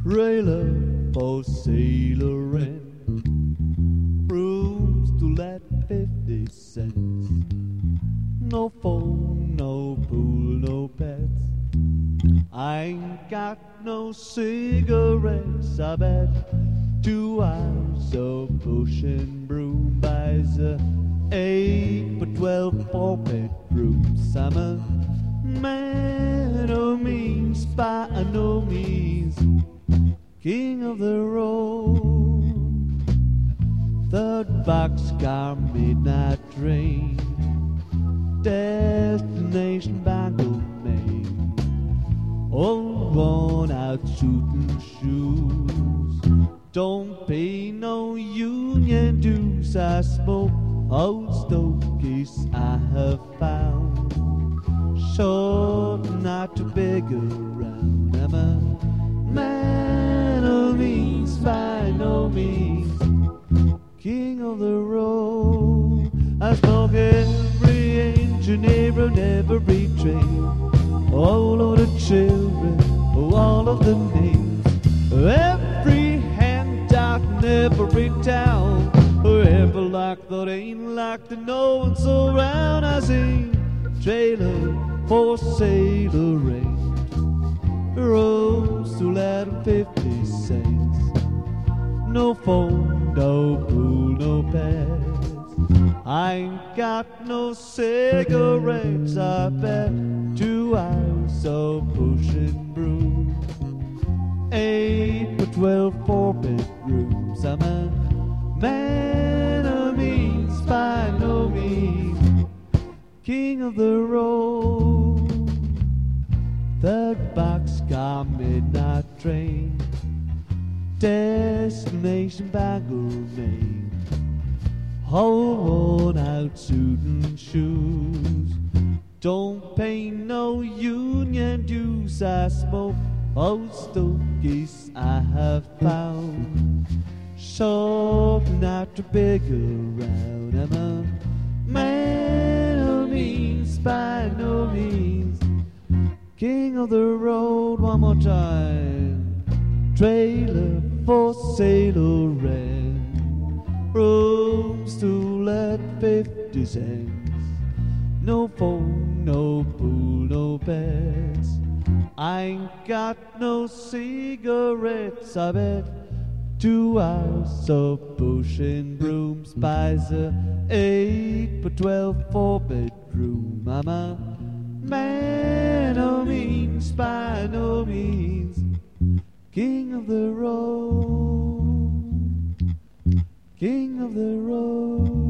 trailer for sailoring, rooms to let 50 cents. No phone, no pool, no pets. I ain't got no cigarettes. I bet 2 hours of pushing broom buys a 8 for 12 4-bedrooms. I'm a man of means, by no means king of the road. Third boxcar, midnight train, destination Bangor, Maine. Old worn out shooting shoes, don't pay no union dues. I smoke old stogies I have found, sure not too big around. I'm a man of means, by no means king of the road. I smoke every engineer on every train, all of the children, all of the names, every handout in every town, every lock that ain't locked and no one's around. I sing trailer for sailoring, rooms to let 50 cents. No phone, no pool, no pets. I ain't got no cigarettes. I bet 2 hours of pushing broom, 8 for 12 4-bedrooms. I'm a man of means, by no means king of the road. Third boxcar, midnight train, destination Bangor, Maine. Whole worn out suit and shoes, don't pay no union dues. I smoke old stogies I have found, sure not too big around. I'm a man of means, by no means king of the road. One more time. Trailer for sailoring, rooms to let 50 cents. No phone, no pool, no pets. I ain't got no cigarettes. I bet 2 hours of pushing brooms buys a 8 for 12 4-bedroom. I'm a man of means, by no means king of the road, king of the road.